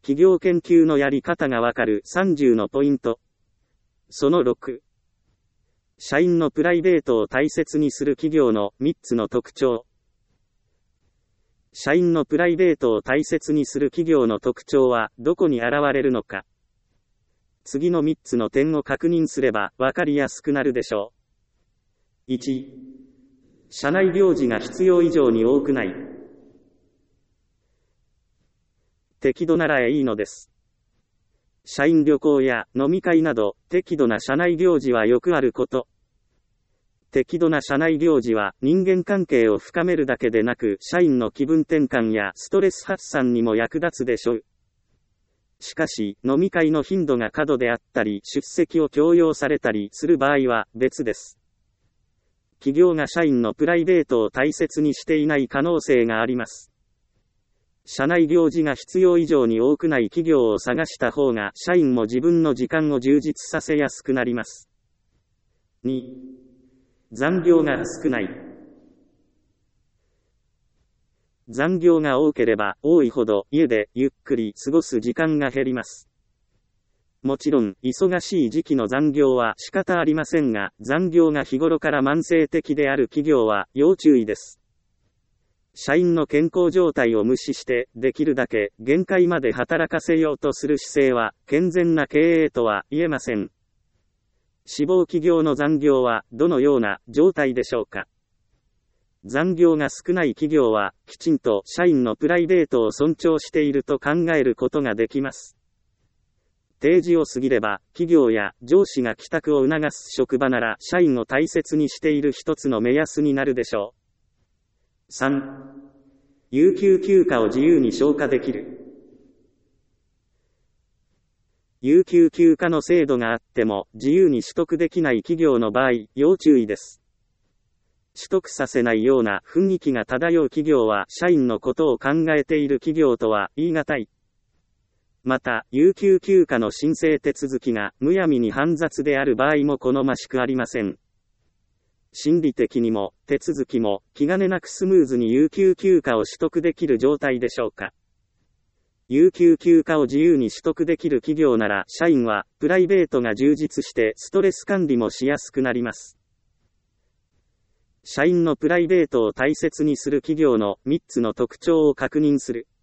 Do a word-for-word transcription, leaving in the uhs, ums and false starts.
企業研究のやり方がわかるさんじゅうのポイント。そのろく。社員のプライベートを大切にする企業のみっつの特徴。社員のプライベートを大切にする企業の特徴はどこに現れるのか。次のみっつの点を確認すればわかりやすくなるでしょう。いち、社内行事が必要以上に多くない。適度ならいいのです。社員旅行や飲み会など適度な社内行事はよくあること。適度な社内行事は人間関係を深めるだけでなく、社員の気分転換やストレス発散にも役立つでしょう。しかし、飲み会の頻度が過度であったり、出席を強要されたりする場合は別です。企業が社員のプライベートを大切にしていない可能性があります。社内行事が必要以上に多くない企業を探した方が、社員も自分の時間を充実させやすくなります。に、残業が少ない。残業が多ければ多いほど家でゆっくり過ごす時間が減ります。もちろん、忙しい時期の残業は仕方ありませんが、残業が日頃から慢性的である企業は要注意です。社員の健康状態を無視して、できるだけ限界まで働かせようとする姿勢は、健全な経営とは言えません。志望企業の残業は、どのような状態でしょうか。残業が少ない企業は、きちんと社員のプライベートを尊重していると考えることができます。定時を過ぎれば、企業や上司が帰宅を促す職場なら、社員を大切にしている一つの目安になるでしょう。さん、有給休暇を自由に消化できる。有給休暇の制度があっても、自由に取得できない企業の場合、要注意です。取得させないような雰囲気が漂う企業は、社員のことを考えている企業とは言い難い。また、有給休暇の申請手続きがむやみに煩雑である場合も好ましくありません。心理的にも、手続きも、気兼ねなくスムーズに有給休暇を取得できる状態でしょうか。有給休暇を自由に取得できる企業なら、社員は、プライベートが充実して、ストレス管理もしやすくなります。社員のプライベートを大切にする企業のみっつの特徴を確認する。